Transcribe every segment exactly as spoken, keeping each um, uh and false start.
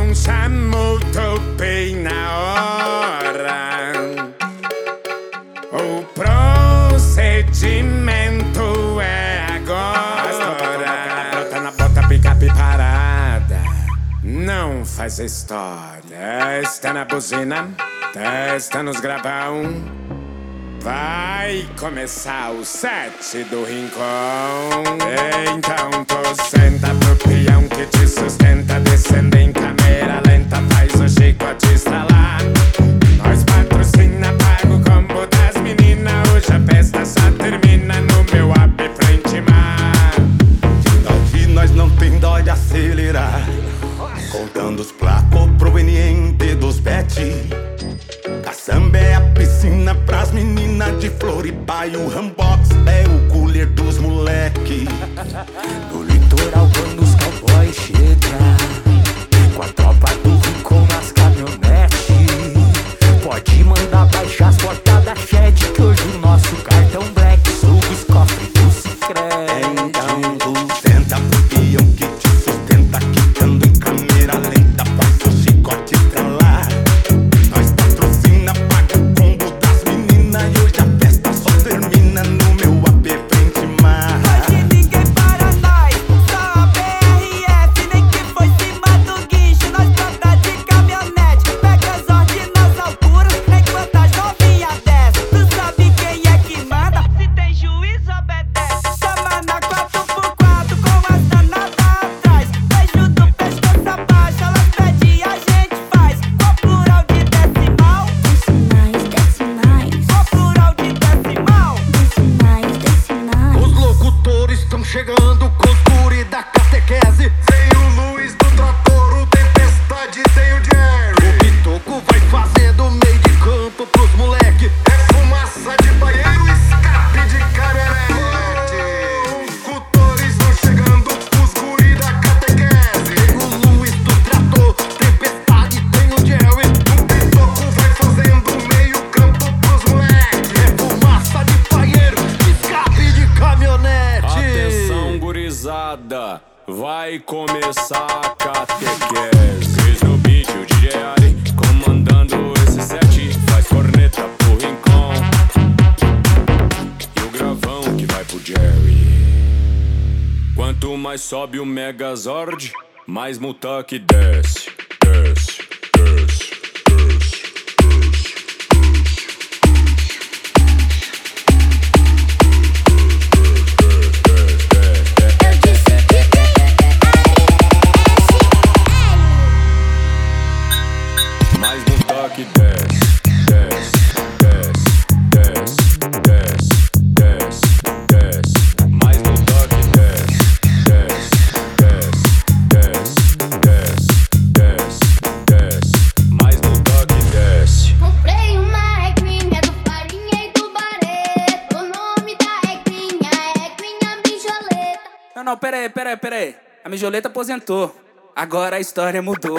marcha muito bem na hora. O procedimento é agora. Brota na bota, picape parada. Não faz história. Testa na buzina, testa nos gravão. Vai começar o set do Rincon. Então tu senta pro peão que te sustenta. Descendo em câmera lenta, faz o chicote estralar. Nós patrocina, paga o combo das meninas. Hoje a festa só termina no meu app frente mar. Daqui nós não tem dó de acelerar, contando os placos provenientes dos bet. Caçamba é a piscina pras meninas de Floripa e o Rambox é o cooler dos moleque. No litoral quando os cowboys chegam, com a tropa do Rincon nas caminhonetes, pode mandar baixar as portas da Shed, que hoje o nosso cartão black suga os cofres do Sicredi. Então tu senta pro peão que te sustenta, quicando em câmera lenta, faz o chicote pra lá. Nós patrocina, paga o combo das meninas e hoje a festa só termina no meu app frente mar. Hoje ninguém para nós, só a B R F, nem que foi cima do guincho. Nós planta de caminhonete, pega as ordens nas alturas, enquanto as novinhas desce. Tu sabe quem é que manda? Se tem juiz, obedece. Chama na quatro por quatro com as danadas atrás. Beijo do pescoço abaixo, elas pedem, a gente faz. Qual plural de decimal? Decimais, decimais, Qual plural de decimal? decimais, decimais. Os locutores estão chegando com os guri da catequese. Tem o Luiz do trator, o Tempestade, tem o Jerry. O Pitoco vai fazendo meio de campo pros moleque. É fumaça de banheiro, escape de caminhonete. Os locutores estão chegando com os guri da catequese. Tem o Luiz do trator, Tempestade, tem o Jerry. O Pitoco vai fazendo meio campo pros moleque. É fumaça de banheiro, escape de caminhonete. Atenção, gurizada, vai começar a catequese. Cris no beat, o D J Ari comandando esse set. Faz corneta pro Rincon e o gravão que vai pro Jerry. Quanto mais sobe o Megazord, mais Mutak desce, desce, desce, desce, desce. Eu disse que quem Mais Mutak desce, desce, desce, desce, desce, desce, desce. Mais Mutak desce, desce, desce, desce, desce, desce, desce. Mais Mutak desce. comprei uma regrinha do Farinha e do Barreto. O nome da regrinha é regrinha mijoleta. Não, não, pera aí, pera aí, pera aí. A mijoleta aposentou. Agora a história mudou.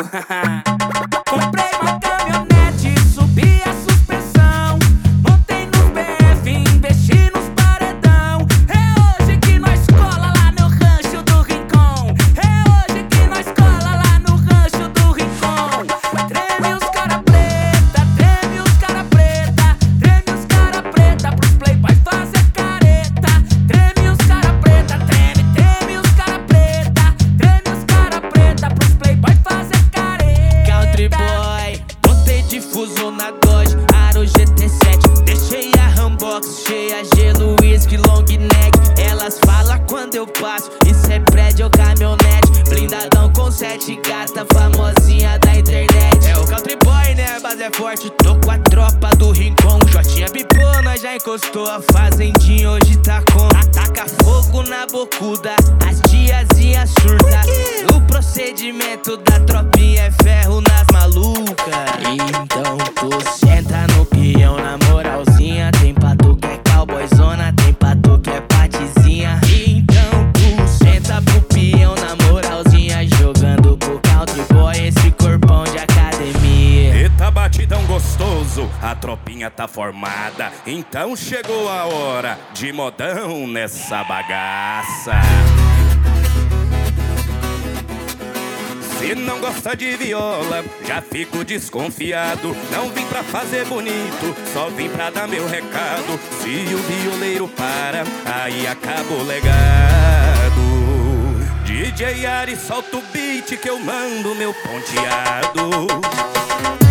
Comprei uma caminhonete, subi a suspensão. Montei no P F, investi nos paredão. É hoje que nós cola lá no rancho do Rincon. É hoje que nós cola lá no rancho do Rincon. Treme os cara preta, treme os cara preta. Treme os cara preta pros playboys fazer careta. Treme os cara preta, treme, treme os cara preta. Treme os cara preta pros playboys fazer careta. Country boy, botei difuso na Dodge, Aro G T sete. Deixei a Rambox cheia, gelo, whisky, long neck. Elas falam quando eu passo, isso é prédio ou caminhonete. Blindadão com sete gata, famosinha da internet. É o country boy, né? A base é forte, tô com a tropa do Rincon. Jotinha pipou, nós já encostou. A fazendinha hoje tá com. Ataca fogo na bocuda, as tiazinhas surta. O procedimento da tropinha é ferro nas malucas. Então tu senta no peão na moralzinha. Tem pra tu que é cowboyzona, tem pra tu que é patizinha. Então tu senta pro peão na moralzinha, jogando pro country boy esse corpão de academia. Eita batidão gostoso, a tropinha tá formada. Então chegou a hora de modão nessa bagaça. Se não gosta de viola, já fico desconfiado. Não vim pra fazer bonito, só vim pra dar meu recado. Se o violeiro para, aí acaba o legado. D J Ari, solta o beat que eu mando meu ponteado.